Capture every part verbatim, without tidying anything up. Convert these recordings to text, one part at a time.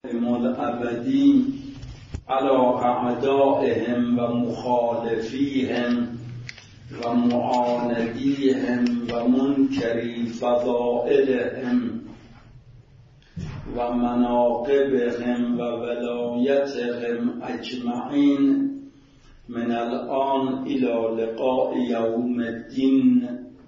الابدی علی اعدائهم و مخالفیهم و معاندیهم و منکری فضائلهم و مناقبهم و ولایتهم اجمعین من الان الى لقاء یوم الدین.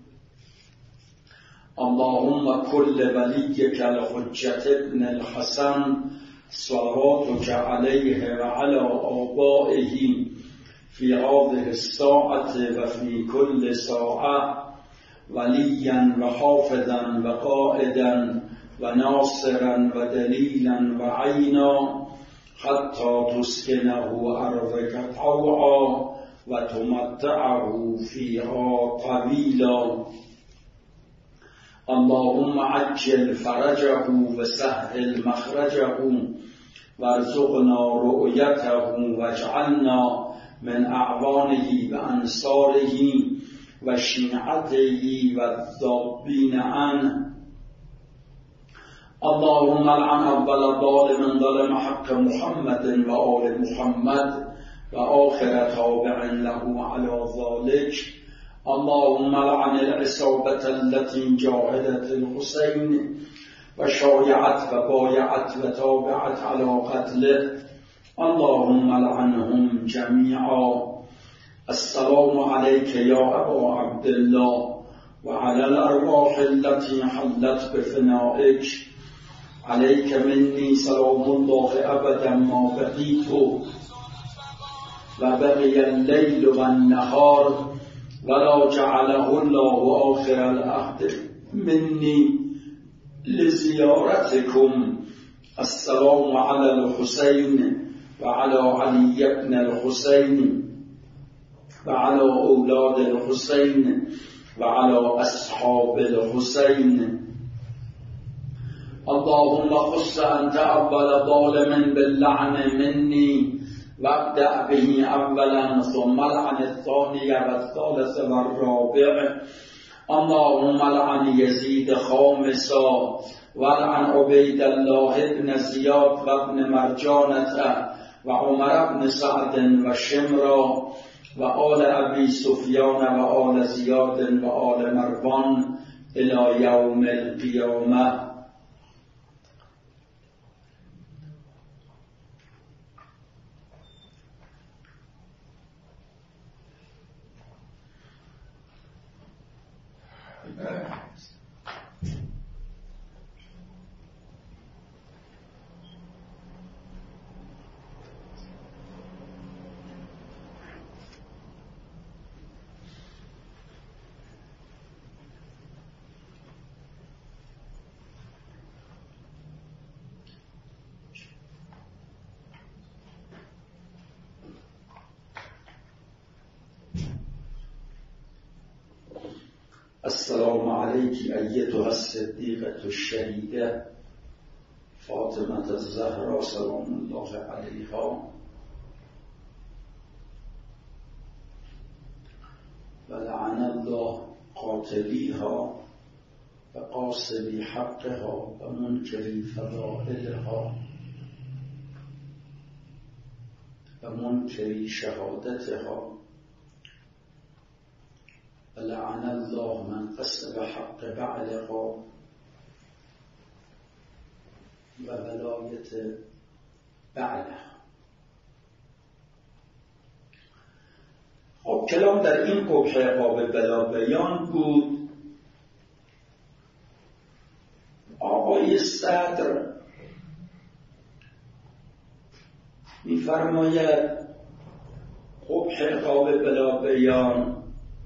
اللهم كل وليك الحجة ابن الحسن صلواتك عليه وعلى آبائه في هذه الساعة وفي كل ساعة وليا وحافظا وقائدا وناصرا ودليلا وعينا حتى تسكنه أرضك طوعا وتمتعه فيها طويلا. اللهم عجل فرجه وسهل مخرجه وارزقنا رؤيته واجعلنا من أعوانه وأنصاره وشيعته والذابين عنه. اللهم لعن أول ظالم ظلم حق محمد وآل محمد وآخر تابع له على ذلك. اللهم لعن العصابة التي جاهدت الحسين وشايعت وبايعت وتابعت على قتله. اللهم لعنهم جميعا. السلام عليك يا أبا عبد الله وعلى الأرواح التي حلت بفنائك. عليك مني سلام الله أبدا ما بقيت وبقي الليل والنهار ولا جعله الله آخر العهد مني لزيارتكم. السلام على الحسين وعلى علي بن الحسين وعلى أولاد الحسين وعلى أصحاب الحسين. اللهم خص أنت أول ظالم باللعن مني وابدأ به أولا ثم لعن الثاني والثالث والرابع. اللهم لعن يزيد خامسا ولعن عبيد الله بن زياد وابن مرجانة وعمر بن سعد وشمرا وآل أبي سفيان وآل زياد وآل مروان إلى يوم القيامة. السلام عليك أيتها الصديقة الشهيدة فاطمة الزهراء سلام الله عليها ولعن الله قاتليها وقاصبي حقها ومنكري فضائلها ومنكري شهادتها. ولعن الله من قصب حق بعلها وولاية بعلها. خب کلام در این قبح باب بلا بیان بود. آقای صدر می‌فرماید قبح باب بلا بیان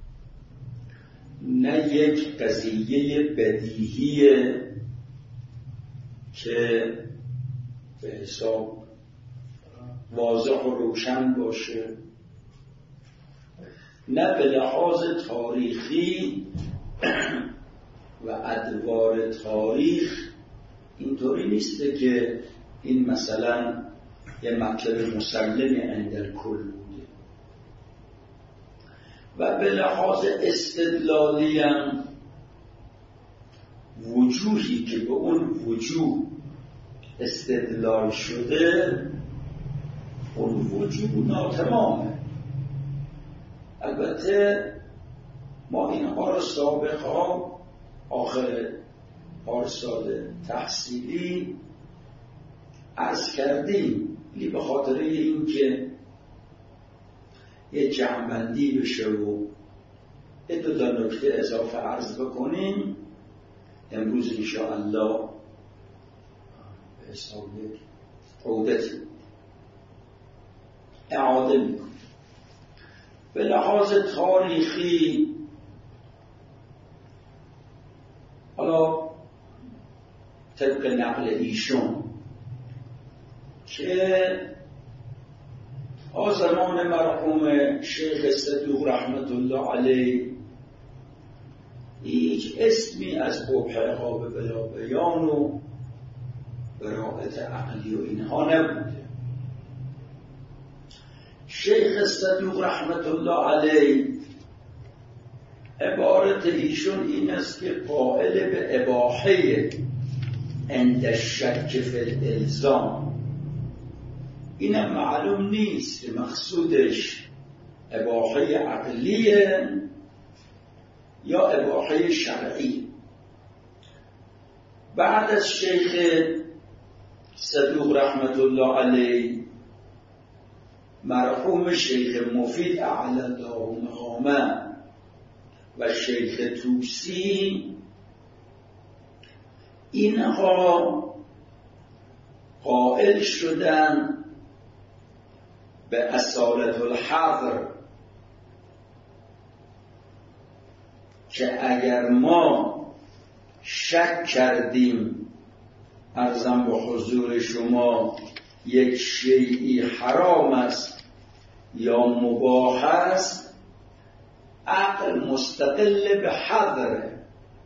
نه یک قضیه بدیهیه که به حساب واضح و روشن باشه، نه به لحاظ تاریخی و ادوار تاریخ اینطوری نیسته که این مثلا یه مطلب مسلم عند الکل بوده، و به لحاظ استدلالی هم وجوهی که به اون وجوه استدلال شده اون وجود ناتمامه. البته ما اینها رو سابقا آخر پارسال تحصیلی عرض کردیم، ولی به خاطر اینکه یه جمع‌بندی بشه و یه دو تا نکته اضافه عرض بکنیم، امروز انشاءالله به حساب یک عودتی اعاده میکنیم. به لحاظ تاریخی حالا طبق نقل ایشون که از زمان مرحوم شیخ صدوق رحمت الله علیه هیچ اسمی از قبح به بلا بیان و براءت عقلی و اینها نبوده. شیخ صدوق رحمت الله علیه عبارت ایشون این است که قائل به اباحه عند الشک فی الالزام. اینم معلوم نیست که مقصودش اباحه عقلیه یا اباحه شرعی. بعد از شیخ صدوق رحمت الله علیه مرحوم شیخ مفید اعلی الله مقامه و شیخ طوسی اینها قائل شدن به اصالت الحظر که اگر ما شک کردیم عرضم به حضور شما یک شیئی حرام است یا مباح است، عقل مستقل به حظره،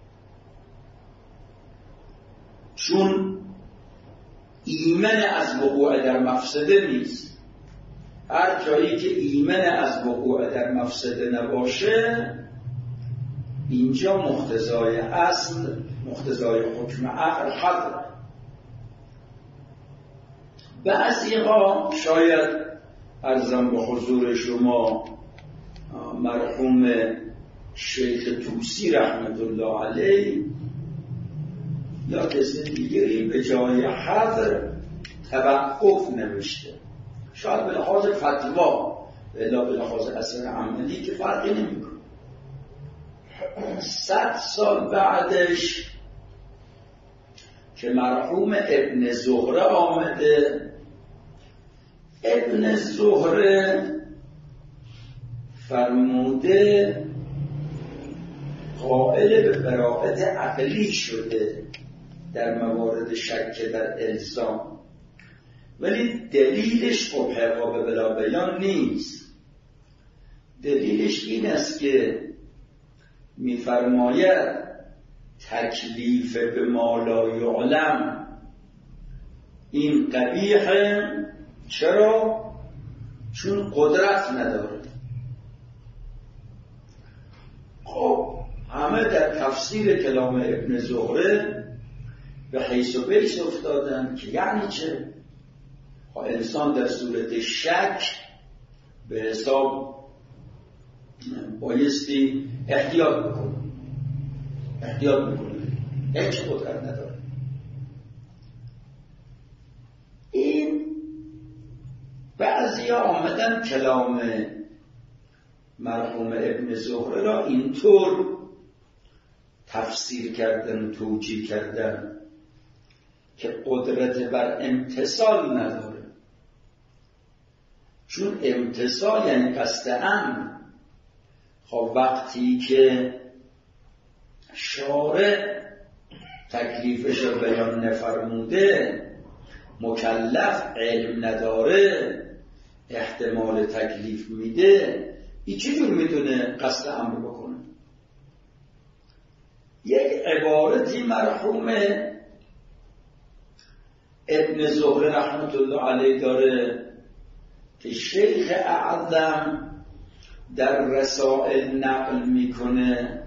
چون ایمن از وقوع در مفسده نیست. هر جایی که ایمن از وقوع در مفسده نباشه اینجا مقتضای اصل، مقتضای حکم عقل حظره. بعضی‌ها شاید عرضم به حضور شما مرحوم شیخ طوسی رحمت الله علیه یا کسی دیگری به جای حظر توقف نوشته، شاید به لحاظ فتوا الا به لحاظ اثر عملی که فرقی نمیکنه. صد سال بعدش که مرحوم ابن زهره آمده، ابن زهره فرموده قائل به براءت عقلی شده در موارد شک در الزام، ولی دلیلش قبح به بلا بیان نیست. دلیلش این است که می‌فرماید تکلیف به ما لا یعلم این قبیحه. چرا؟ چون قدرت نداره. خب همه در تفسیر کلام ابن زهره به حیث و بیس افتادن که یعنی چه؟ انسان در صورت شک به حساب بایستی احتیاط بکنه، احتیاط بکنه، هیچ قدرت نداره. این بعضی ها آمدن کلام مرحوم ابن زهره را اینطور تفسیر کردن، توجیه کردن که قدرت بر امتثال نداره، چون امتثال یعنی قصد امر. خب وقتی که شارع تکلیفش رو بیان نفرموده، مکلف علم نداره، احتمال تکلیف میده، این چجور میتونه قصد امر بکنه؟ یک عبارتی مرحوم ابن زهره رحمت الله علیه داره که شیخ اعظم در رسائل نقل میکنه.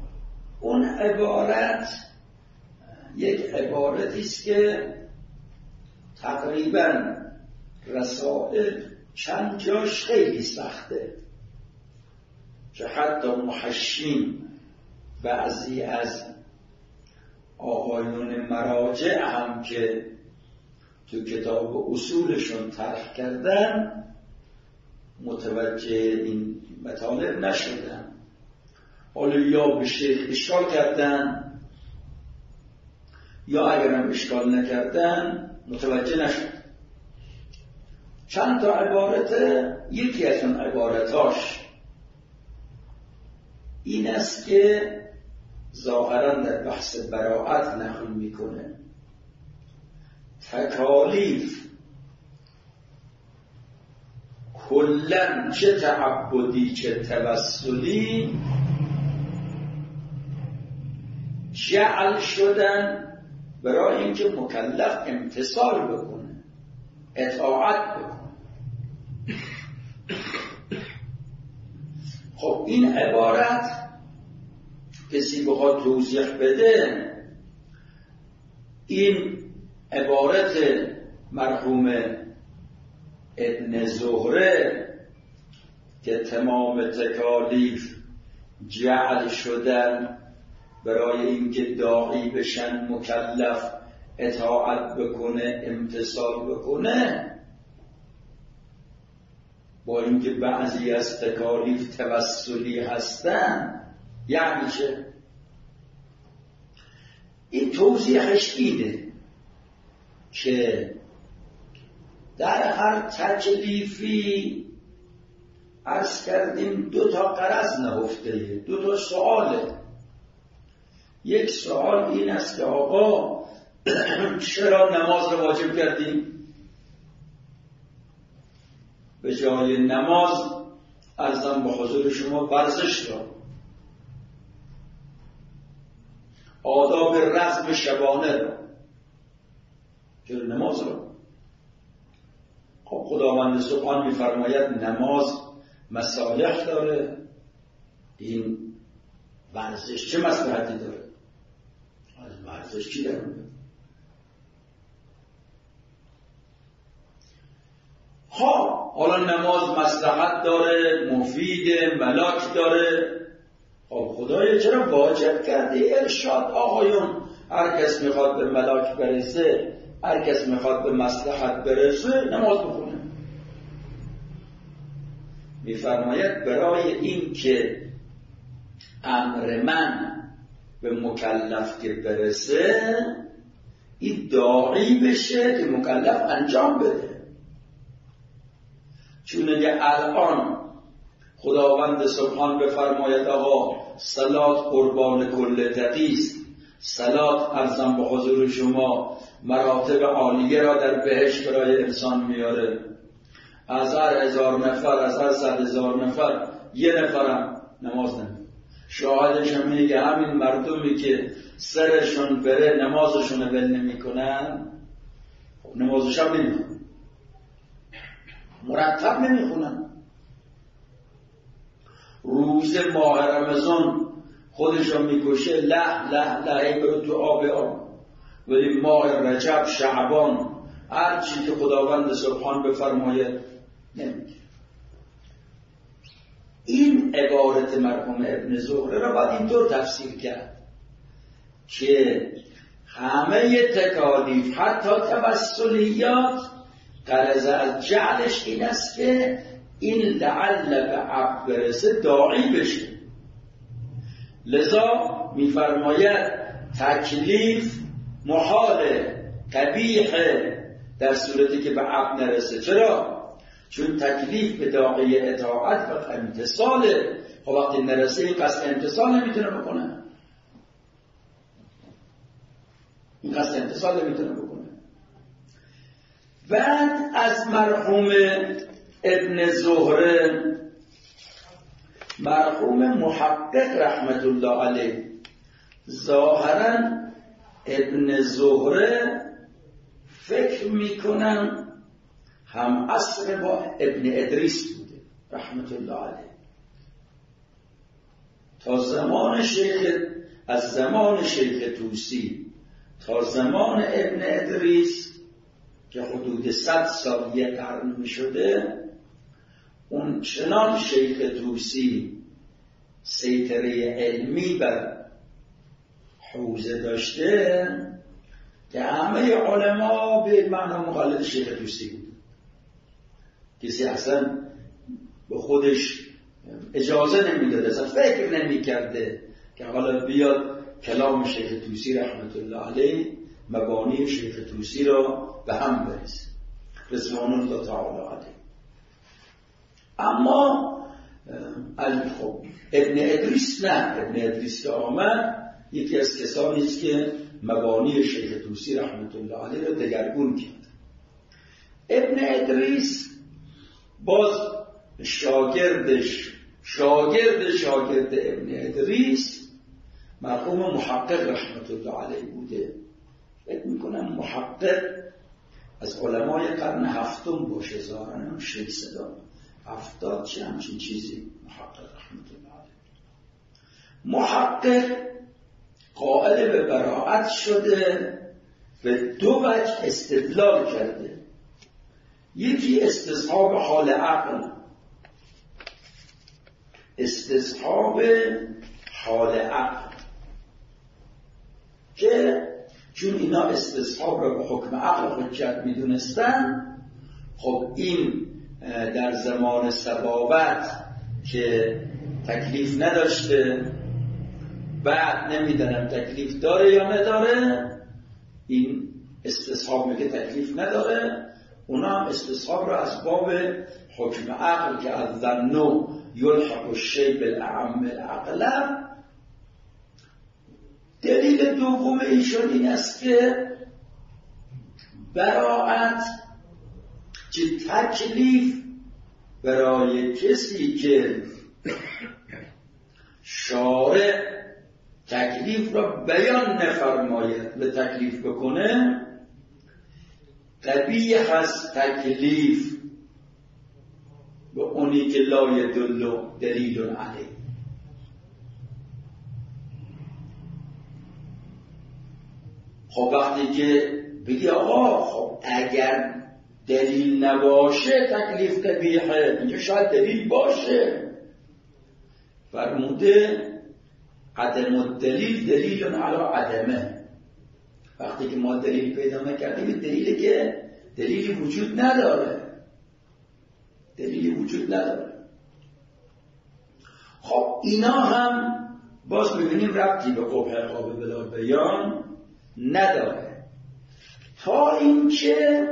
اون عبارت یک عبارتی است که تقریبا رسائل چند جاش خیلی سخته که حتی محشین بعضی از آقایون مراجع هم که تو کتاب اصولشون طرح کردن متوجه این مطالب نشدن. حالا یا به شیخ اشکال کردن یا اگرم اشکال نکردن متوجه نشد. چند تا عبارته، یکی از اون عبارتاش این است که ظاهرا در بحث براءت نقل میکنه تکالیف کلن چه تعبدی چه توسلی جعل شدن برای اینکه مکلف امتثال بکنه، اطاعت بکنه. خب این عبارت کسی بخواد توضیح بده، این عبارت مرحوم ابن زهره که تمام تکالیف جعل شدن برای اینکه داعی بشن، مکلف اطاعت بکنه، امتثال بکنه، با اینکه بعضی از تکالیف توسلی هستن، یعنی چه؟ این توضیحش اینه که در هر تکلیفی عرض کردیم دو تا غرض نهفته، دو تا سواله. یک سوال این است که آقا چرا نماز رو واجب کردیم؟ به جای نماز عرضم به حضور شما ورزش را، آداب رزم شبانه را، چرا نماز را؟ خب خداوند سبحان می‌فرماید نماز مصالح داره، این ورزش چه مصلحتی داره؟ از ورزش چی داره؟ ها حالا نماز مصلحت داره، مفیده، ملاک داره. خب خدایا چرا واجب کردی؟ ارشاد آقایون، هر کس میخواد به ملاک برسه، هر کس میخواد به مصلحت برسه، نماز بخونه. میفرماید برای این که امر من به مکلف که برسه، این داعی بشه که مکلف انجام بده. چون اگه الان خداوند سبحان بفرماید آقا صلات قربان کل تقیست، صلات ارزم به حضور شما مراتب عالیه را در بهشت برای انسان میاره، از هر هزار نفر، از هر صد هزار نفر یه نفرم نماز نمید. شاهدش هم میگه همین مردمی که سرشون بره نمازشون رو ول نمی کنن، خب نمازش هم نمی کنن، مرتب نمی خونن. روز ماه رمضان خودشون میکشه، له له له برو تو آب آب. ولی ماه رجب، شعبان، هر چی که خداوند سبحان بفرماید نمیگه. این عبارت مرحوم ابن زهره را باید اینطور تفسیر کرد که همه تکالیف حتی توسلیات غرض از جعلش این است که این لعل به عقل برسه، داعی بشه. لذا میفرماید تکلیف محاله، قبیحه در صورتی که به عقل نرسه. چرا؟ چون تکلیف به داعی اطاعت و امتصاله. خب وقتی نرسه این قصد امتصال نمیتونه بکنه، این قصد امتصال نمیتونه بکنه. بعد از مرحوم ابن زهره مرحوم محقق رحمت الله علیه، ظاهرا ابن زهره فکر میکنن هم عصر با ابن ادریس بوده رحمت الله علیه. تا زمان شیخ، از زمان شیخ طوسی تا زمان ابن ادریس که حدود صد سال یک قرن می شده، اون چنان شیخ طوسی سیطره علمی بر حوزه داشته که همه علما به معنا مقلد شیخ طوسی بود. کسی اصلا به خودش اجازه نمیداده، اصلا فکر نمی کرده که حالا بیاد کلام شیخ طوسی رحمت الله علیه مبانی شیخ طوسی را به هم برسه، رضوان الله تعالی علیه. اما خب ابن ادریس نه، ابن ادریس که آمد یکی از کسانی است که مبانی شیخ طوسی رحمت الله علیه را دگرگون کرد. ابن ادریس باز شاگردش شاگرد شاگرد ابن ادریس مرحوم محقق رحمت الله علیه بوده. فکر میکنم محقق از علمای قرن هفتم باشه، ظاهرا ششصد هفتاد چه همچین چیزی. محقق رحمت الله علیه محقق قائل به براءت شده و دو وجه استدلال کرده. یکی استصحاب حال عقل، استصحاب حال عقل که چون اینا استصحاب را به حکم عقل حجت میدونستن، خب این در زمان صباوت که تکلیف نداشته، بعد نمیدونم تکلیف داره یا نداره، این استصحاب میگه تکلیف نداره، اونا هم استصحاب را از باب حکم عقل که از ظنو یلحق الشیء بالاعم العقل. دلیل دوم ایشان این است که براءت که تکلیف برای کسی که شارع تکلیف را بیان نفرماید به تکلیف بکنه، قبیح هست تکلیف به اونی که لا یدل دلیل علیه. خب وقتی که بگی آقا خب اگر دلیل نباشه تکلیف قبیحه، اینجا شاید دلیل باشه، فرموده عدم الدلیل دلیل علی عدمه. وقتی که ما دلیل پیدا نکردیم، دلیلی که دلیلی وجود نداره، دلیلی وجود نداره. خب اینا هم باز می‌بینیم ربطی به قبح قابل بلا بیان نداره، تا اینکه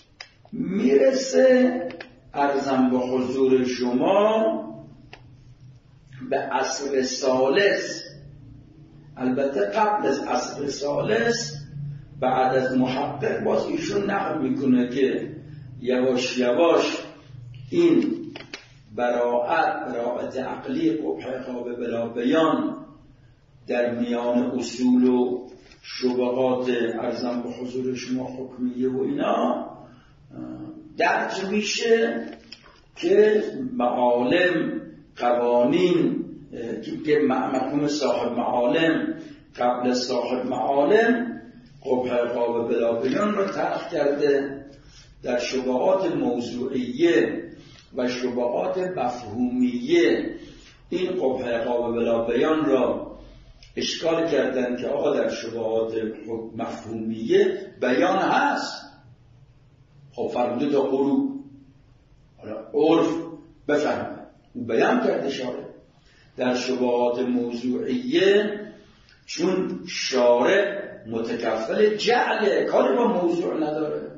میرسه عرضم به حضور شما به عصر ثالث. البته قبل از عصر ثالث بعد از محقق باز ایشون نقل میکنه که یواش یواش این براءت براءت عقلی قبح قابل بلا بیان در میان اصول و شبهات ارزم به حضور شما حکمیه و اینا درج میشه که معالم قوانین که مفهوم صاحب معالم قبل صاحب معالم قبح قابل بلا بیان را طرح کرده، در شبهات موضوعیه و شبهات مفهومیه این قبح قابل بلا بیان را اشکال کردن که آقا در شبهات مفهومیه بیان هست. خب فرموده تا غروب حالا عرف بفهمه، او بیان کرده شارع. در شبهات موضوعیه چون شارع متکفل جعله، کاری با موضوع نداره،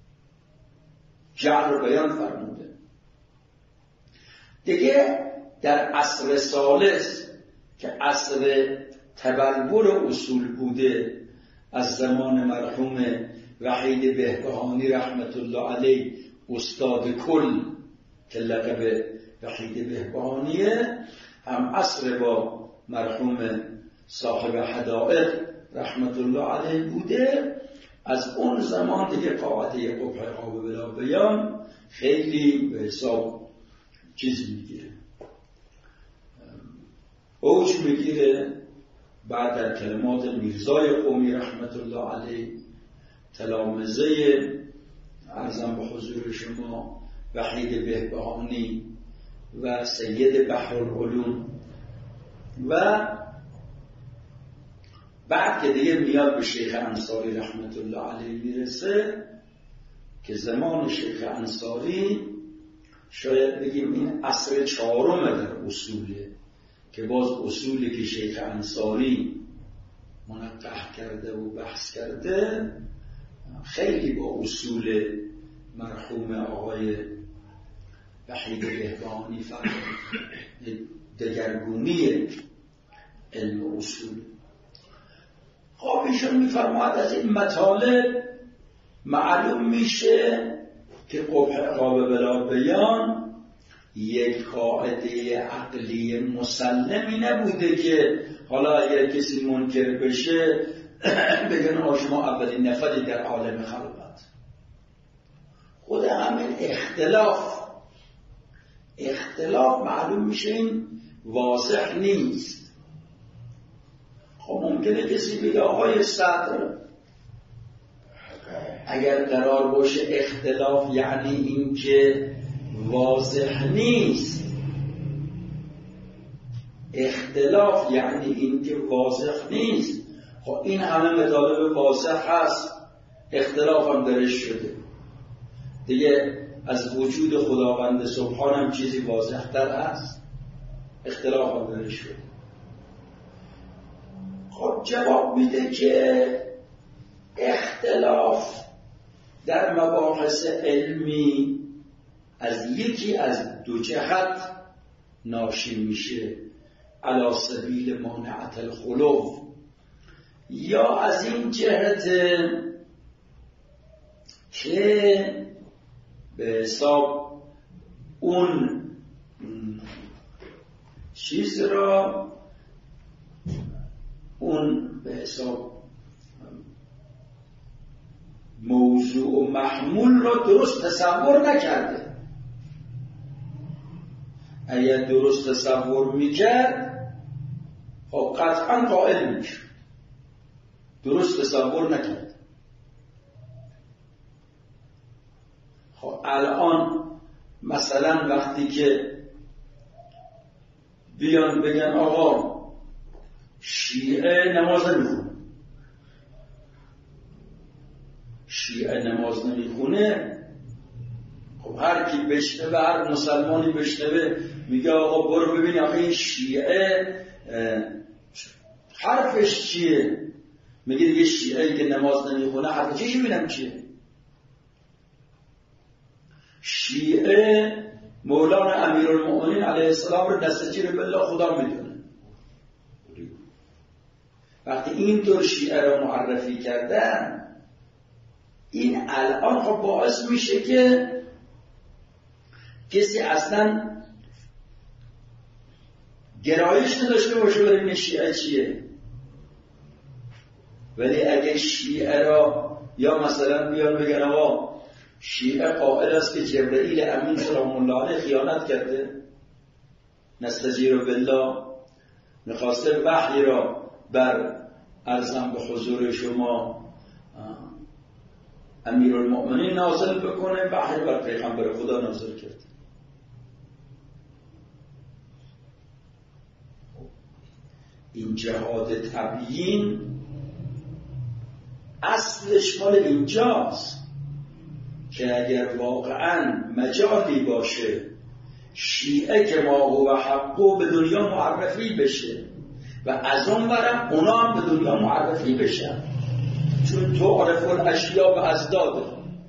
جعل رو بیان فرموده. دیگه در عصر ثالث که عصر تبلور اصول بوده، از زمان مرحوم وحید بهبهانی رحمت الله علیه استاد کل که لقب وحید بهبهانیه، هم عصر با مرحوم صاحب حدائق رحمت الله علیه بوده. از اون زمان دیگه قاعده قبح قابل بلا بیان خیلی به حساب چیز میگیره، اوج میگیره. بعد در کلمات میرزای قومی رحمت الله علیه تلامذه عرضم به حضور شما وحید بهبهانی و سید بحرالعلوم و بعد که دیگه میاد به شیخ انصاری رحمت الله علیه میرسه که زمان شیخ انصاری شاید بگیم این عصر چهارم در اصوله که باز اصولی که شیخ انصاری منقح کرده و بحث کرده خیلی با اصول مرحوم آقای وحید بهبهانی فرق دگرگونی علم و اصول. خب ایشون میفرماید از این مطالب معلوم میشه که قبح عقاب بلا بیان یک قاعده عقلی مسلمی نبوده که حالا اگر کسی منکر بشه بگن آ شما اولین نفری در عالم خلقت. خود همین اختلاف اختلاف معلوم میشه این واضح نیست. خب ممکنه کسی بگه آقای صدر اگر قرار باشه اختلاف یعنی این که واضح نیست، اختلاف یعنی این که واضح نیست. خب این همه مطالب واضح هست، اختلاف هم درش شده دیگه، از وجود خداوند سبحان هم چیزی واضح تر هست، اختلاف هم درش شده. خب جواب میده که اختلاف در مباحث علمی از یکی از دو جهت ناشی میشه، علی سبیل مانعت الخلو، یا از این جهت که به حساب اون چیز را اون به حساب موضوع و محمول را درست تصور نکرده. اگر درست تصور میکرد خب قطعا قائل میشه، درست تصور نکرد. خب الان مثلا وقتی که بیان بگن آقا شیعه نماز نمیخونه، شیعه نماز نمیخونه، خب هر کی بشنوه، هر مسلمانی بشنوه میگه آقا برو ببین آقا این شیعه حرفش چیه؟ میگه دیگه شیعه که نماز نمیخونه حرف چیش ببینم چیه؟ شیعه مولانا امیرالمؤمنین علیه السلام رو دستگیر بالله خدا میدونه. وقتی اینطور شیعه رو معرفی کردن، این الان خب باعث میشه که کسی اصلا گرایش نداشته باشه برای این شیعه چیه. ولی اگه شیعه را یا مثلا بیان بگن آقا شیعه قائل است که جبرئیل امین سلام الله علیه خیانت کرده، نستجیر بالله، میخواسته وحی را بر ارزم به حضور شما امیرالمؤمنین نازل بکنه، وحی بر پیغمبر خدا نازل کرد. این جهاد تبیین اصلش مال اینجاست که اگر واقعا مجالی باشه شیعه که ما هو حقو به دنیا معرفی بشه و از اون برم اونا هم به دنیا معرفی بشن، چون تو عرف الاشیا به ازداده.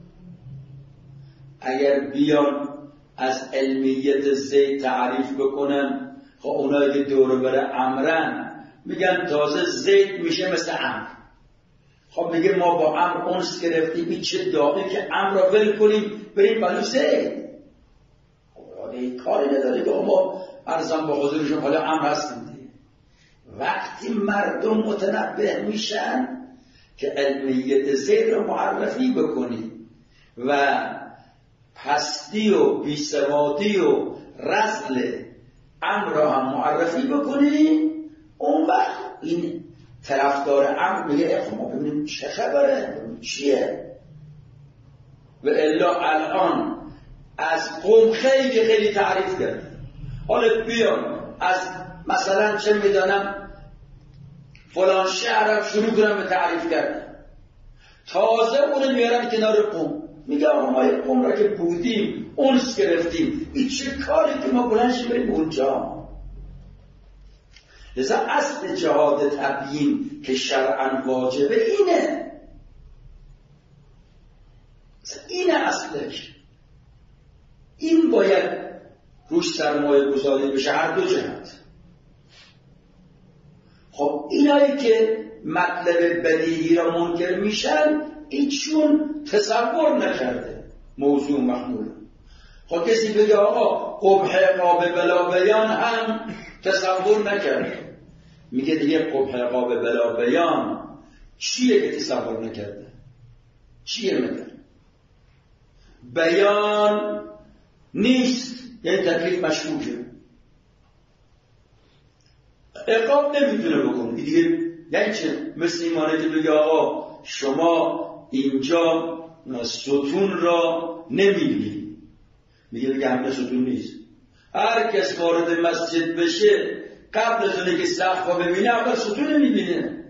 اگر بیان از علمیت زید تعریف بکنن، خب اونایی که دور بر امرن میگن تازه زید میشه مثل امر. خب میگه ما با امر انس گرفتیم، این چه داغی که امر را ول کنیم بریم بلو زید. خب این کاری نداره که ما ارزم با حضورشون حالا امر هستیم. وقتی مردم متنبه میشن که علمیت زید را معرفی بکنی و پستی و بیسوادی و رذل امر را هم معرفی بکنی، اون وقت این طرفدار امر میگه خب ما ببینیم چه خبره، چیه. و الا الان از قوم خیلی خیلی تعریف کرد. حالا بیان از مثلا چه میدانم فلان شهرم شروع کنم به تعریف کردن، تازه اونو میارن کنار قوم، میگه آقا ما یک قوم را که بودیم اونس گرفتیم، این چه کاری که ما بلنشیم بریم اونجا. لذا اصل جهاد تبیین که شرعاً واجبه اینه، اینه اصلش، این باید روش سرمایه گذاری بشه هر دو جهت. خب اینایی که مطلب بدیهی را منکر میشن ایشون تصور نکرده موضوع محمول. خب کسی بگه آقا قبح قاب بلا بیان هم تصور نکرده، میگه دیگه قبح قاب بلا بیان چیه که تصور نکرده؟ چیه میگه؟ بیان نیست، یعنی تکلیف مشکوکه، عقاب نمیتونه بکنه دیگه. یعنی چه؟ مثل ایمانه که بگه آقا شما اینجا ستون را نمیبینی، میگه دیگه همه ستون نیست. هر کس وارد مسجد بشه قبل از اونه که سقف ها ببینه اول ستون میبینه.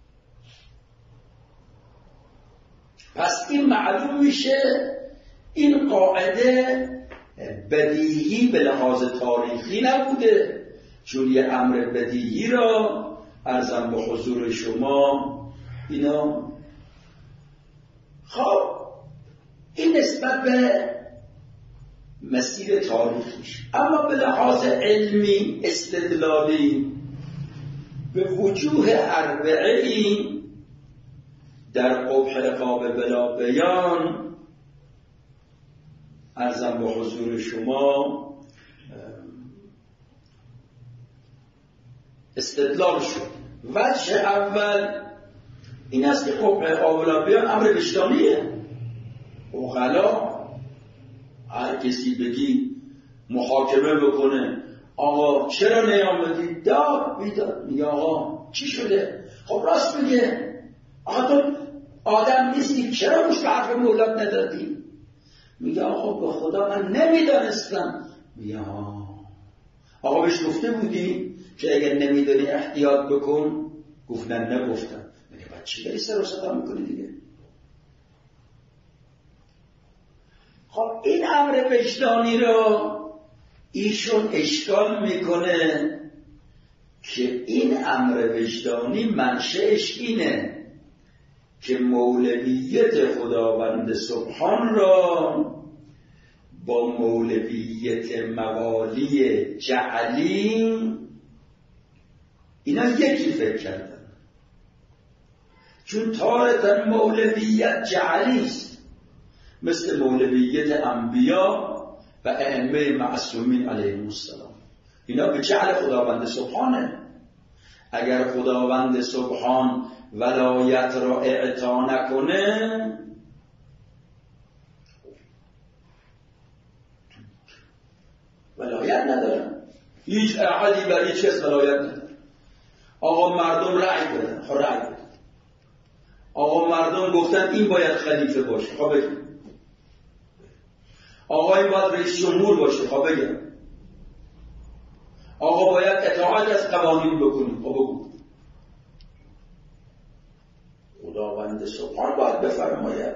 پس این معلوم میشه این قاعده بدیهی به لحاظ تاریخی نبوده، چون یه امر بدیهی را عرضم به حضور شما اینا. خب این نسبت به مسیر تاریخیش، اما به لحاظ علمی استدلالی به وجوه اربعه‌ای در قبح رقاب بلا بیان عرضم به حضور شما استدلال شد. وجه اول این است که قبح رقاب بلا بیان امر وجدانیه. عقلا هر کسی بگی محاکمه بکنه آقا چرا نیامدی داد بیداد، میگه آقا چی شده؟ خب راست میگه آقا تو آدم نیستی چرا روش به حرف مولاد ندادی؟ میگه آقا به خدا من نمیدانستم. میگه آقا بهش گفته بودی که اگر نمیدانی احتیاط بکن؟ گفت نه نگفتم. میگه بعد چی داری سر و صدا میکنی دیگه؟ خب این امر وجدانی رو ایشون اشکال میکنه که این امر وجدانی منشأش اینه که مولویت خداوند سبحان را با مولویت موالی جعلی اینا یکی فکر کردن، چون تارتاً مولویت جعلی است مثل مولویت انبیا و ائمه معصومین علیهم السلام، اینا به جعل خداوند سبحانه. اگر خداوند سبحان ولایت را اعطا نکنه ولایت ندارن، هیچ احدی بر هیچ کس ولایت نداره. آقا مردم رأی بدن، خب رأی بدن. آقا مردم گفتن این باید خلیفه باشه، خب بگن. آقا این باید رئیس جمهور باشه، خب بگن. آقا باید اطاعت از قوانین بکنیم، خب بگو. خداوند سبحان باید بفرماید.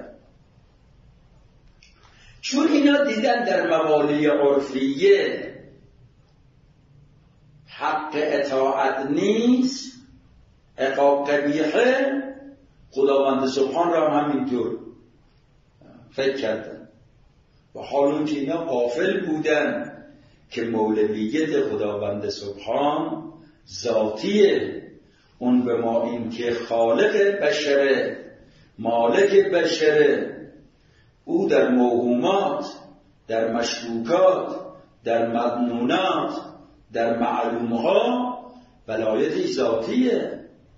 چون اینا دیدن در موالی عرفیه حق اطاعت نیست، عقاب قبیحه، خداوند سبحان را همینطور فکر کردن. و حالا که اینا غافل بودن که مولویت خداوند سبحان ذاتیه، اون به ما این که خالق بشره، مالک بشره، او در موهومات، در مشکوکات، در مظنونات، در معلومها ولایت ذاتیه.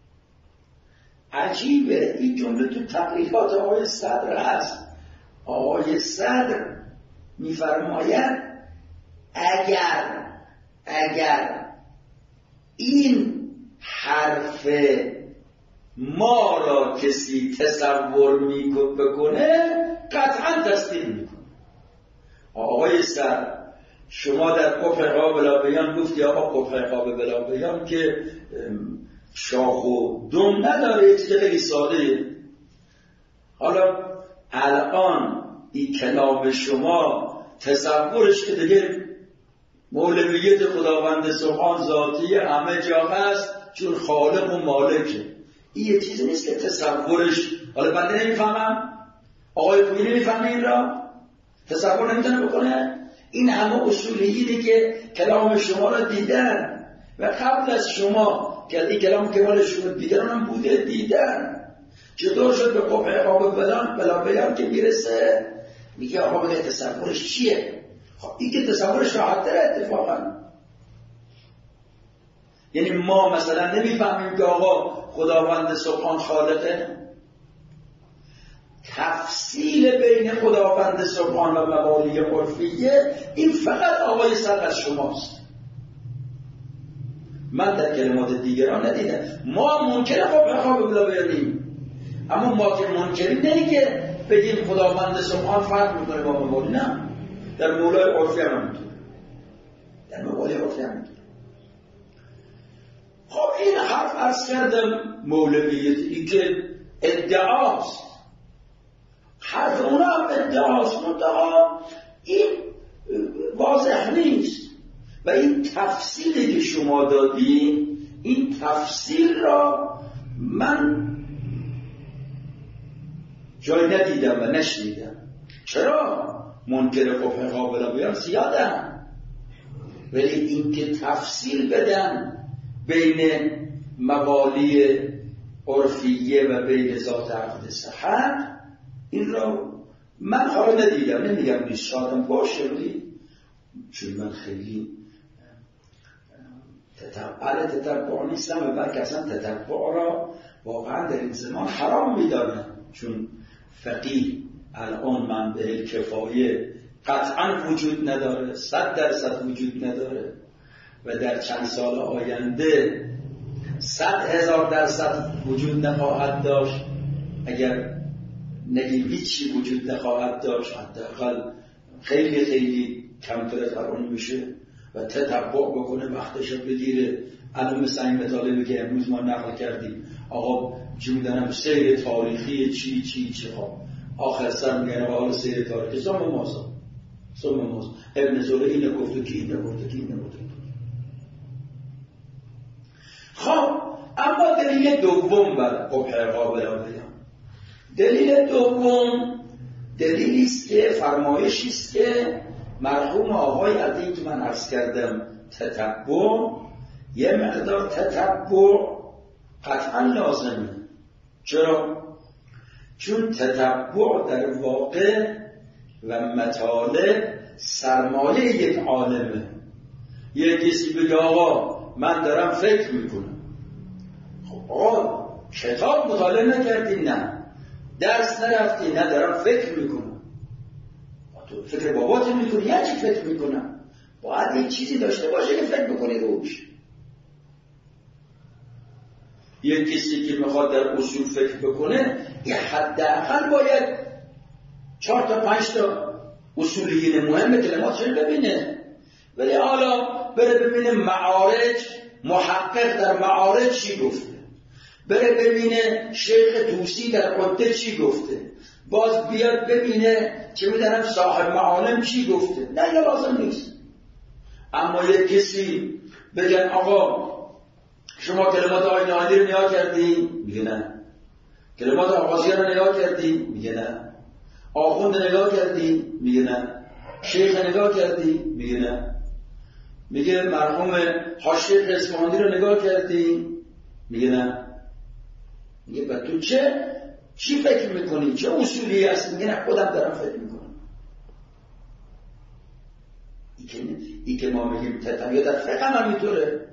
عجیبه این جمله تو تقریرات آقای صدر هست. آقای صدر میفرماید اگر اگر این حرف ما را کسی تصور میکنه بکنه قطعا تصدیق میکنه. آقای سر شما در کفر عقاب بلا بیان گفتی آقا کفر عقاب بلا بیان که شاخ و دم نداره، یه چیز خیلی ساده. حالا الان این کلام شما تصورش که دیگه مولویت خداوند سبحان ذاتی همه جا هست چون خالق و مالکه، این یه چیزی نیست که تصورش، حالا بنده نمیفهمم، آقای خویی نمیفهمه این را، تصور نمیتونه بکنه. این همه اصولیه که کلام شما را دیدن و قبل از شما که این کلام که مال شما دیدن هم بوده دیدن. چطور شد به کفر عقاب بلا بیان که میرسه میگه آقا بگه تصورش چیه؟ خب این که تصورش راحت تره اتفاقا. یعنی ما مثلا نمیفهمیم که آقا خداوند سبحان خالقه، تفصیل بین خداوند سبحان و موالی عرفیه این فقط آقای سر از شماست. من در کلمات دیگران ندیدم. ما منکر کفر عقاب بلا بیانیم، اما ما که منکریم نه که بگیم خداوند سبحان فرق میکنه با موالی، نه، در مولای عرفی هم همینطور، در موالی عرفی هم همینطور. خب این حرف عرض کردم مولویت این که ادعاست، حرف اونا هم ادعاست، منتها این واضح نیست و این تفصیلی که شما دادی این تفصیل را من جای ندیدم و نشنیدم. چرا؟ منکر کفر عقاب بلا بیان زیادن، ولی این که تفصیل بدن بین موالی عرفیه و بین ذات عقد صحت این را من حالا ندیدم. نمیگم نیست، شادم باشه، ولی چون من خیلی تتبع تتبع نیستم و بلکه اصلا تتبع را واقعا در این زمان حرام میدانم، چون فقیه الان من به کفایه قطعا وجود نداره، صد درصد وجود نداره و در چند سال آینده صد هزار درصد وجود نخواهد داشت، اگر نگیم هیچی وجود نخواهد داشت، حداقل خیلی خیلی کمتر از الان میشه و تتبع بکنه، وقتش رو بگیره. الان مثل این مطالبه که امروز ما نقل کردیم، آقا جمعدنم سیر تاریخی چی چی چی ها، آخر سر میگن آقا حال سیر تاریخی سم مازا سم مازا ابن زوره اینه گفته که اینه گفته که اینه گفته. خب اما دلیل دوم بر کفر عقاب بلا بیان، دلیل دوم دلیلی است که فرمایشی است که مرحوم آقای عدی که من عرض کردم تتبع، یه مقدار تتبع قطعا لازمه. چرا؟ چون تتبع در واقع و مطالب سرمایه یک عالمه. یه کسی بگه آقا من دارم فکر میکنم، خب آقا کتاب مطالعه نکردی؟ نه. درس نرفتی؟ نه دارم فکر میکنم. تو فکر بابات میکنی؟ یه چی فکر میکنم؟ باید یک چیزی داشته باشه که فکر بکنی روش. یک کسی که میخواد در اصول فکر بکنه یه حداقل باید چهار تا پنج تا اصولیین مهم کلماتش رو ببینه. ولی حالا بره ببینه معارج، محقق در معارج چی گفته، بره ببینه شیخ توسی در عده چی گفته، باز بیاد ببینه چه میدونم صاحب معالم چی گفته. نه، یا لازم نیست. اما یک کسی بگن آقا شما کلمات آقای ناهلی رو نگاه کردی؟ میگه نه. کلمات آغازیان رو نگاه کردی؟ میگه نه. آخوند نگاه کردی؟ میگه نه. شیخ نگاه کردی؟ میگه نه. میگه مرحوم حاشیه اصفهانی رو نگاه کردی؟ میگه نه. میگه با تو چه چی فکر میکنی؟ چه اصولی هست؟ میگه نه خودم دارم فکر میکنم. ای که ما میگیم تتبع در فقه هم همینطوره.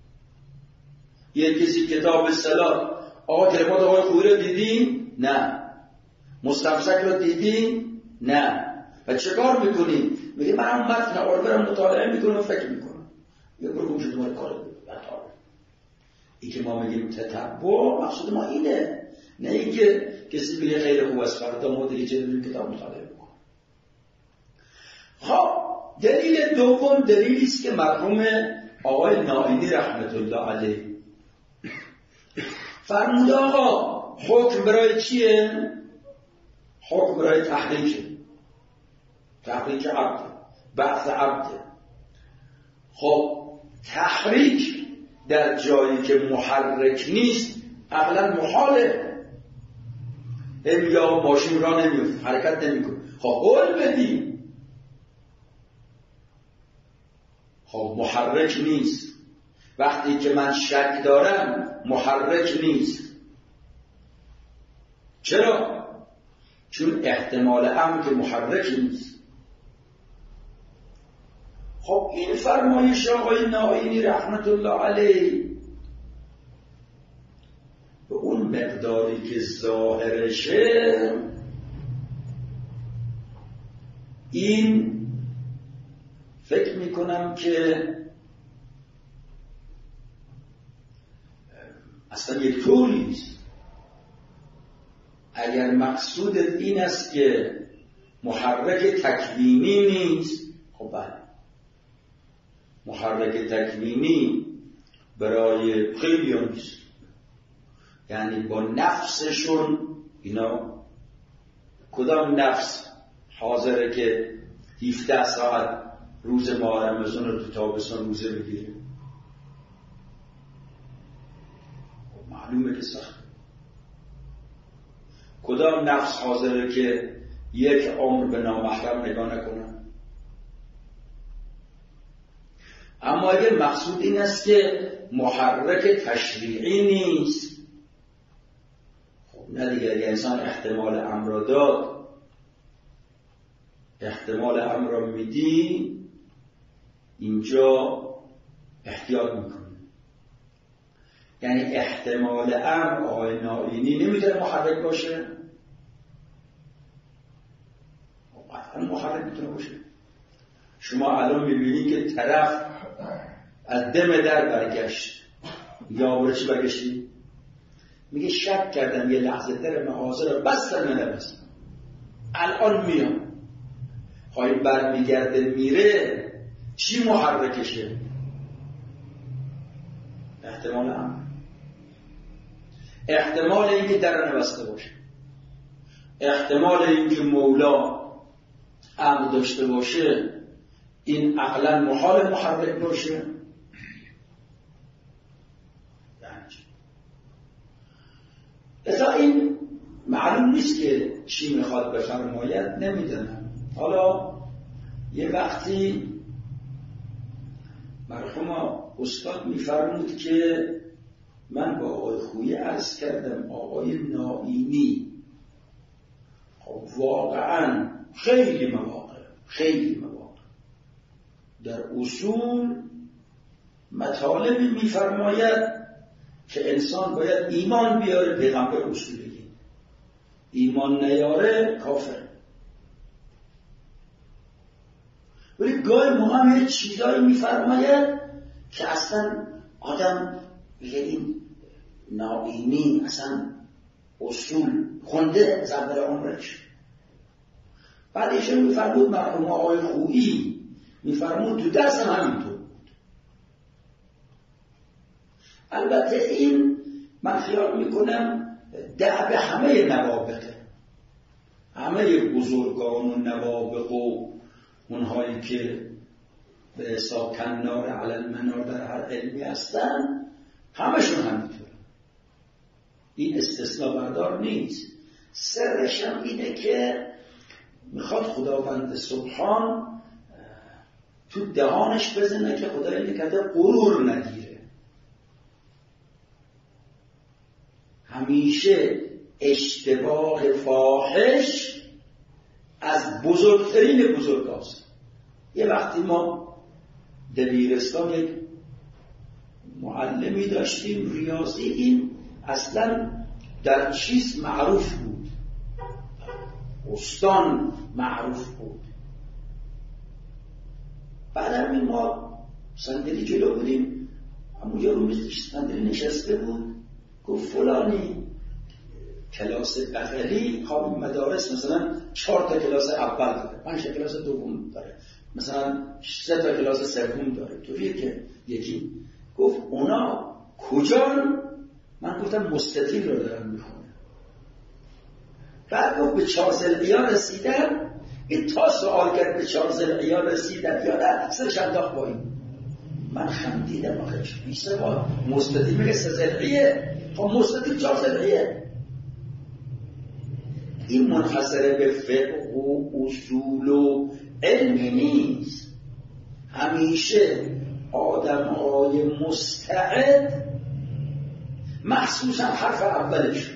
یک کسی کتاب صلات، آقا کلمات آقای خویی رو دیدی؟ نه. مستمسک رو دیدی؟ نه. و چه کار میکنی؟ میگه من هم متن عربی رو مطالعه میکنم و فکر میکنم. یه برو اون شدومال کار بطاره. ای که ما میگیم تتبع مقصود ما اینه. نه اینکه کسی بگه خیلی خوب است فردا ما دیگه چه بریم کتاب مطالعه بکنیم. خب دلیل دوم دلیلی است که مرحوم آقای نائینی رحمت الله علیه فرمود آقا حکم برای چیه؟ حکم برای تحریک تحریک عبد بعث عبد. خب تحریک در جایی که محرک نیست عقلا محاله. یا ماشین را نمیفت حرکت نمیکنه، خب قول بدیم. خب محرک نیست. وقتی که من شک دارم محرک نیست. چرا؟ چون احتمال امر که محرک نیست. خب این فرمایش آقای نائینی رحمت الله علیه به اون مقداری که ظاهرشه این فکر میکنم که اصلا یک طوری است. اگر مقصود این است که محرک تکوینی نیست، خب بله محرک تکوینی برای خیلی هم نیست. یعنی با نفسشون اینا کدام نفس حاضره که هفده ساعت روز ماه رمضان رو تو تابستان روزه بگیره؟ معلومه که سخت. کدام نفس حاضره که یک عمر به نامحرم نگاه نکنه؟ اما اگر مقصود این است که محرک تشریعی نیست، خب نه دیگه. اگر انسان احتمال امر را داد، احتمال امر را میدی، اینجا احتیاط میکنه. یعنی احتمال امر آقای نائینی نمیتونه محرک باشه. قطعا محرک میتونه باشه. شما الان میبینید که طرف از دم در برگشت، یا برای چی برگشتی؟ میگه شک کردم یه لحظه در مغازه رو بستم نبستم، الان میام. خواهی بر میگرده میره، چی محرکشه؟ احتمال امر، احتمال اینکه در نبسته باشه، احتمال اینکه مولا امر داشته باشه. این عقلا محال محرک باشه. لذا این معلوم نیست که چی میخواد بفرماید، نمیدونم. حالا یه وقتی مرحوم استاد میفرمود که من با آقای خویی عرض کردم آقای نائینی خب واقعا خیلی مواقع خیلی مواقع در اصول مطالبی میفرماید که انسان باید ایمان بیاره. پیغمبر اصول بگید ایمان نیاره کافر. ولی گاهی مهم یه چیزایی میفرماید که اصلا آدم میگه این نائینی اصلا اصول خونده زبر عمرش. بعد ایشون میفرمود مرحوم آقای خویی میفرمود تو دست هم همینطور بود. البته این من خیال میکنم ده به همه نوابقه، همه بزرگان و نوابق و اونهایی که به حساب کنار علی المنار در هر علمی هستن همشون همینطور. این استثناء بردار نیست. سرش هم اینه که میخواد خداوند سبحان تو دهانش بزنه که خدای نکرده غرور نگیره. همیشه اشتباه فاحش از بزرگترین بزرگ هاست. یه وقتی ما دبیرستان یک معلمی داشتیم ریاضی، این اصلا در چیز معروف بود، استان معروف بود. بعد همین ما صندلی جلو بودیم، همونجا رو میز صندلی نشسته بود، گفت فلانی کلاس بغلی خب مدارس مثلا چهار تا کلاس اول داره، پنج تا کلاس دوم داره، مثلا سه تا کلاس سوم داره، طوریه که یکی گفت اونا کجا؟ من گفتم مستطیل رو دارن میخونه. بعد گفت به چهار ضلعیان رسیدن، این تا سوال کرد به چهار ضلعیان رسیدن یا نه، سرش انداخت با این. من خندیدم آخه چه بیسه با مستطیل میگه سه ضلعیه، خب مستطیل چهار ضلعیه. این منحصره به فقه و اصول و علمی نیست. همیشه آدم‌های مستعد مخصوصا حرف اولشون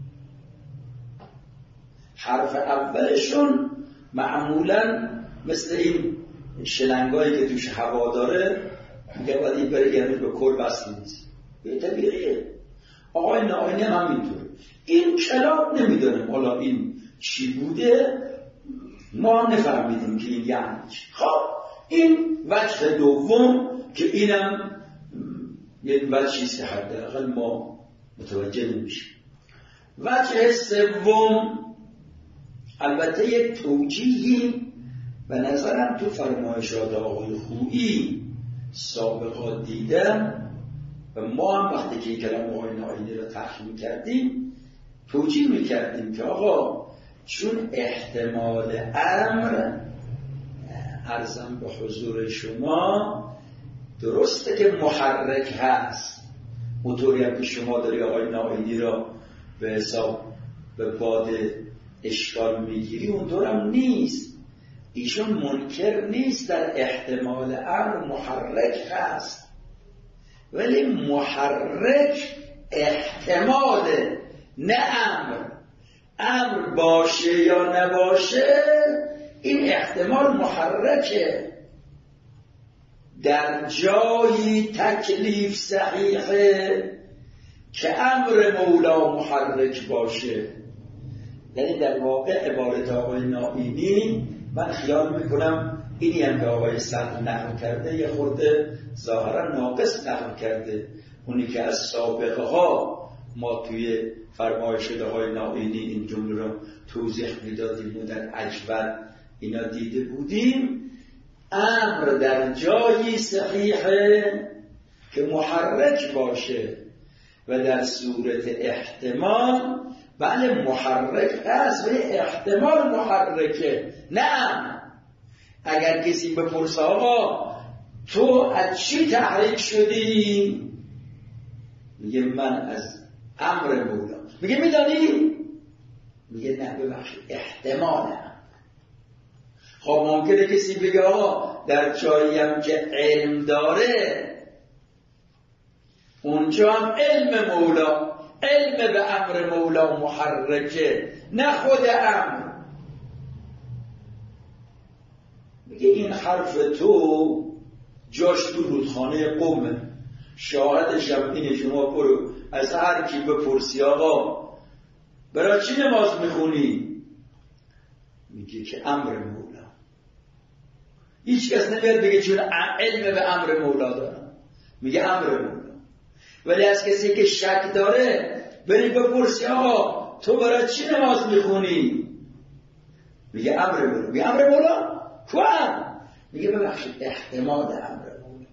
حرف اولشون معمولا مثل این شلنگایی که توش هوا داره، میگه باید این بره گرمه به کل بستی نیست، به طبیعیه. آقای ناینی هم همینطوره. این کلام نمیدونم حالا این چی بوده، ما هم نفهمیدیم که این یعنی چی. خب این وجه دوم که اینم یک وجهیست که حداقل ما متوجه نمیشیم. وجه سوم البته یک توجیهی به نظرم تو فرمایشات آقای خویی سابقا دیدم و ما هم وقتی که کلام آقای ناینی رو تحلیل کردیم توجیه میکردیم که آقا چون احتمال امر عرضم به حضور شما درسته که محرک هست، اونطوری هم که شما داری آقای ناینی را به حساب به باد اشکال میگیری، اونطور هم نیست. ایشون منکر نیست در احتمال امر محرک هست، ولی محرک احتمال نه امر. امر باشه یا نباشه این احتمال محرکه. در جایی تکلیف صحیحه که امر مولا محرک باشه. یعنی در واقع عبارت آقای ناینی من خیال میکنم اینی هم که آقای صدر نقل کرده یه خورده ظاهرا ناقص نقل کرده. اونی که از سابقه ها ما توی فرمایشات آقای ناینی این جمله رو توضیح میدادیم و در اجول اینا دیده بودیم، امر در جایی صحیحه که محرک باشه و در صورت احتمال بله محرک هست ولی احتمال محرکه. نه اگر کسی بپرسه آقا تو از چی تحریک شدی؟ میگه من از امر مولا. میگه میدانی؟ میگه نه ببخشید احتمال. خب ممکنه کسی بگه آقا در جایی هم که علم داره اونجا هم علم مولا، علم به امر مولا محرکه نه خود امر. میگه این حرف تو جاش تو رودخانه قومه، شاهدش هم اینه. شما برو از هر کی بپرسی آقا برای چی نماز میخونی؟ میگه که امر مولا. هیچ کس نمیاد بگه چون علم به امر مولا دارم، میگه امر مولا. ولی از کسی که شک داره بری بپرسی آقا تو برای چی نماز میخونی؟ میگه امر مولا. میگه امر مولا کن؟ میگه ببخشید احتمال امر مولا.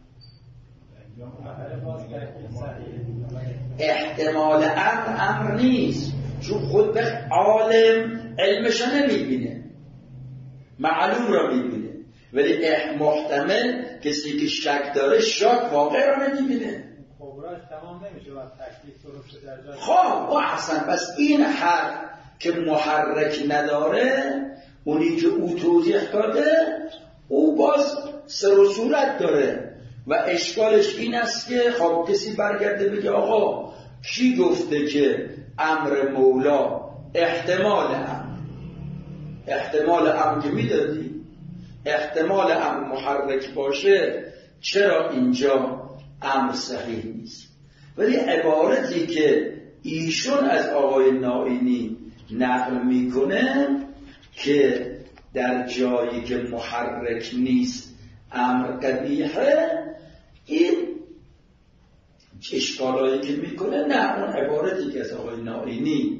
احتمال امر امر نیست، چون خود به عالم علمش نمیبینه، معلوم را میبینه. ولی محتمل کسی که شک داره شک واقع را نمیبینه. خبرش تمام نمیشه و تکلیف درست در جای. خب و اصلا بس این حرف که محرک نداره اونی که او توضیح داده او باز سر و صورت داره و اشکالش این است که خب کسی برگرده بگه آقا کی گفته که امر مولا احتمال امر احتمال امر که میدادی احتمال امر محرک باشه چرا اینجا امر صحیح نیست؟ ولی عبارتی که ایشون از آقای ناینی نقل میکنه که در جایی که محرک نیست امر قبیحه، این اشکالایی که میکنه نه اون عبارتی که از آقای ناینی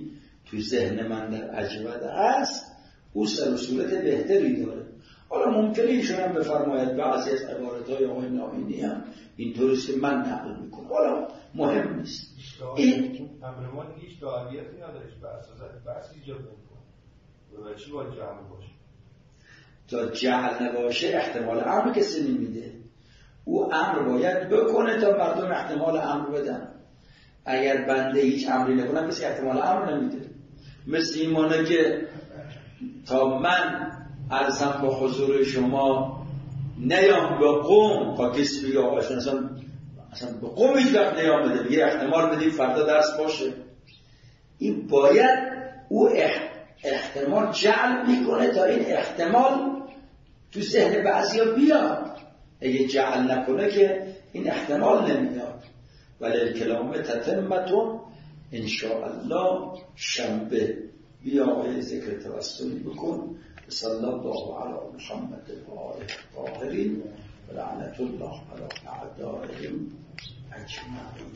تو ذهن من در عجوبه هست او سر و صورت بهتری داره. حالا ممکنه ایشون هم بفرماید بعضی از عبارت‌های آقای ناینی هم اینطوریست که من نقل میکنم، حالا مهم نیست. این امر ما دیگه هیچ دعویتی نداره، بحث بحث ایجاد نمی‌کنه. و چی باید جمع باشه؟ تا جعل نباشه احتمال امر کسی نمیده. او امر باید بکنه تا مردم احتمال امر بدن. اگر بنده هیچ امری نکنه کسی احتمال امر نمیده. مثل این مانه که تا من عرضم با حضور شما نیام به قوم، تا کسی بگه آقا اصلا اصلا به قوم هیچ وقت نیام بده، بگه احتمال بدیم فردا درس باشه. این باید او احتمال جعل میکنه تا این احتمال تو ذهن بعضی ها بیاد. اگه جعل نکنه که این احتمال نمیاد. ولی الکلام تتمتون انشاءالله شنبه بیا آقای ذکر توسلی بکن. صلی الله علی محمد و آله الطاهرین و لعنت الله علی اعدائهم اجمعین.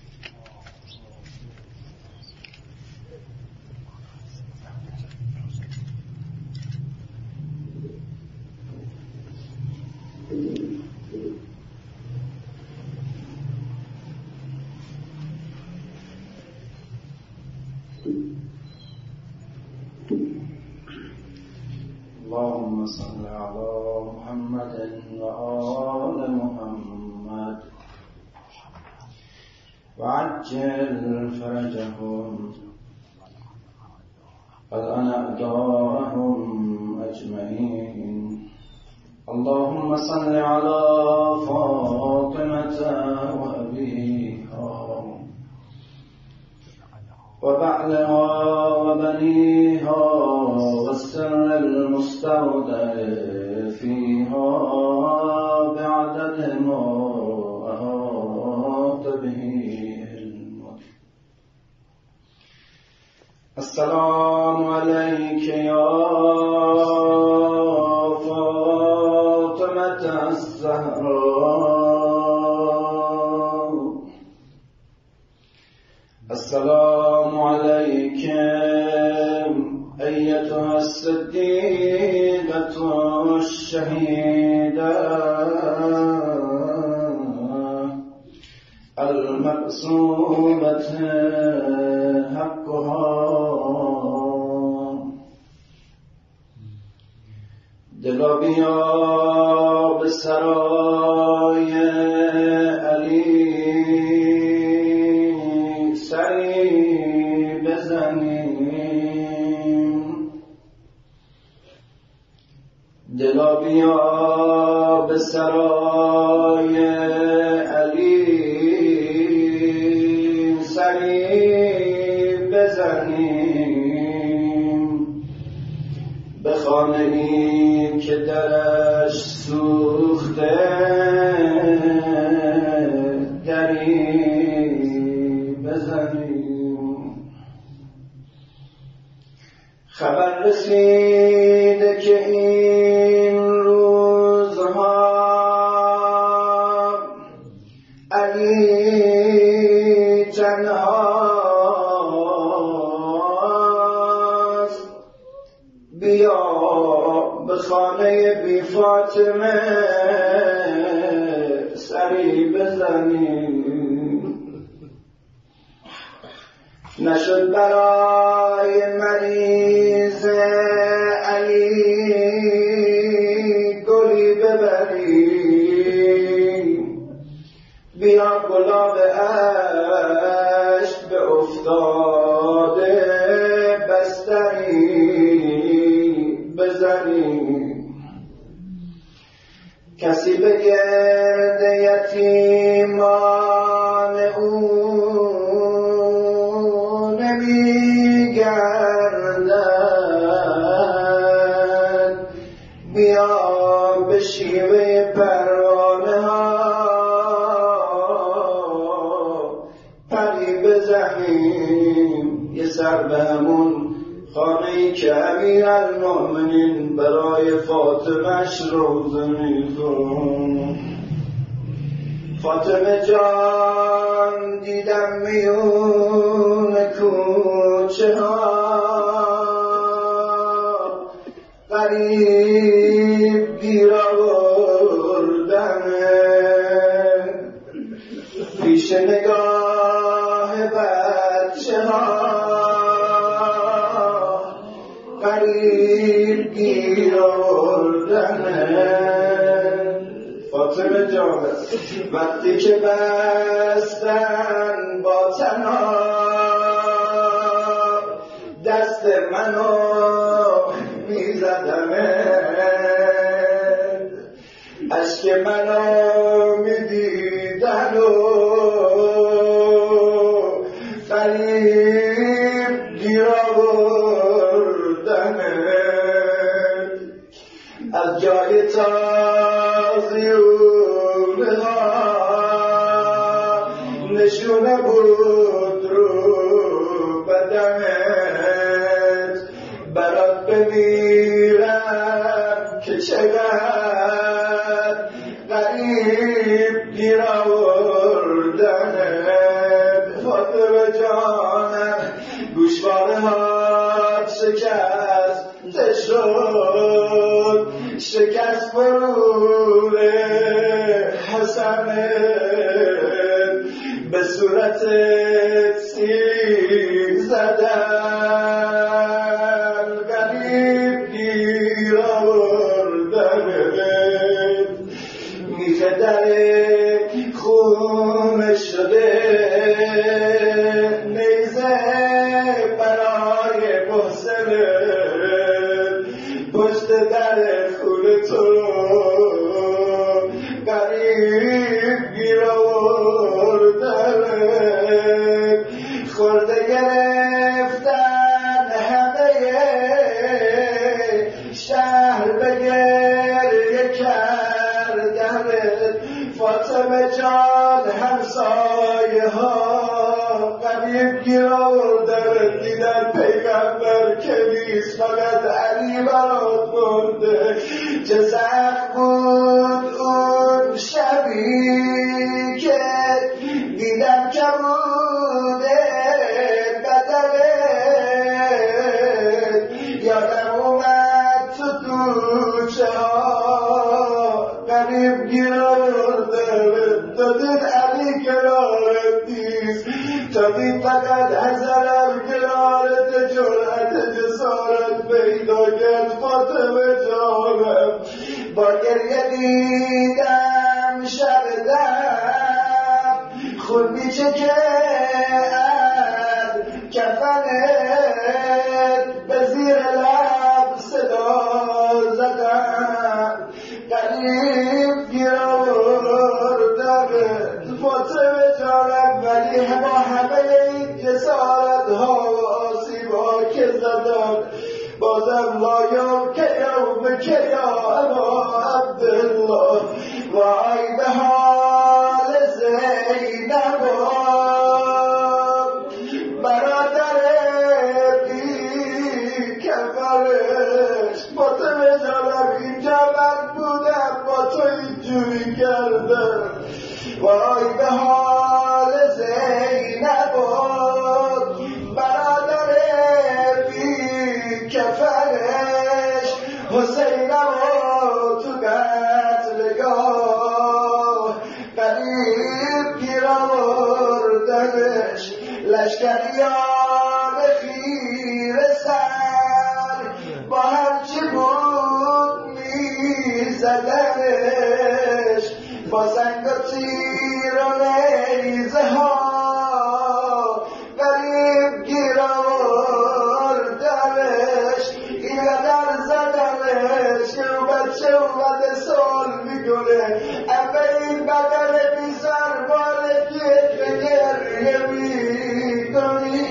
اللهم صل على محمد وآل محمد وعجل فرجهم والآن أعداءهم أجمعين. اللهم صل على فاطمة وأبيها وبعلها وبنيها والسر المستودع فيها بعدد ما أحاط به علمك. السلام عليك يا فاطمة الزهراء. السلام عليك أيتها الصديقة الشهيدة المقصوبة حقها. دلا بیا به سرای علی سری بزنیم. دلا بیا به سرای علی سری بزنیم. به خانه ای که درش سوخته دری بزنیم. خبر رسیده که این روزها علی تنهاست. بیا به خانه بی فاطمه سری بزنیم. نشد برای مریض علی گلی ببریم. بیا گلاب عشق به افتاده بستری بزنیم. کسی به گرد یتیمان او نمیگردد. بیا به شیوه پروانه ها پری بزنیم. یه سر به همون خانه‌ای که امیرالمؤمنین برای فاطمه‌اش روزه می‌خوند. فاطمه جان دیدم میون کوچه ها آوردمه پیش نگاه بچه ها قریب گیر آوردمه فاطمه جان وقتی که بستن با تنها دست منو میزدمه اشک منو میدیدن و فریب گیر آوردمه از جای تازیونه ها نشونه بود رو بدنت برات بمیرم که چقدر غریب گیر آوردنت فاطمه جانم گوشواره هات شکست شد شکست برور حسنت به صورتت سیب زدن غریب گیر آوردنت میخه در خون شده نیزه برای محسنت پشت در خون تو غریب گیر آوردنت خورده گرفتن همه شهر به گریه کردنت فاطمه جان همسایه ها غریب گیر آوردنت دیدن پیغمبر که نیست فقط علی برات مونده چه سخت بود اون شبی که دیدم کبوده بدنت یادم اومد تو کوچه ها غریب گیر آوردنت دادید علی کنارت نیست تابید فقط حسنم کنارت جرأت جسارت پیدا کرد فاطمه جانم با گریه دیدم شب دم خون میچکه از کفنت به زیر لب صدا زدم غریب گیر آوردنت فاطمه جانم ولی با همه این جسارت ها و آسیب ها که زدن بازم لایم که یوم که یا ابا عبدالله و ای به حال زینب برادر بی کفرش فاطمه جانم اینجا من بودم با تو اینجوری کردم و ای به حال زینب برادر بی کفرش حسینم تو قتلگاه غریب گیر آوردنش لشکریان خیره سر با هرچی بود میزدنش با سنگ و تیر و نیزه ها غریب گیر آوردنش اینقدر زدنش که رو بچه اومده سال میکنه اما این بدن بی سرباره که گریه میکنی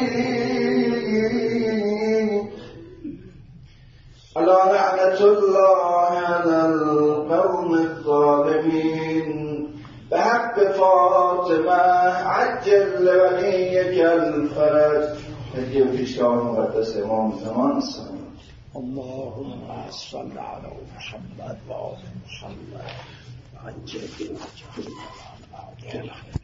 الا لعنت الله علی القوم الظالمین به حق فاطمه عجل ولیک الفرج. هدیه و پیشگاه مقدس امام زمان سلام. اللهم صل على محمد و آل محمد عجل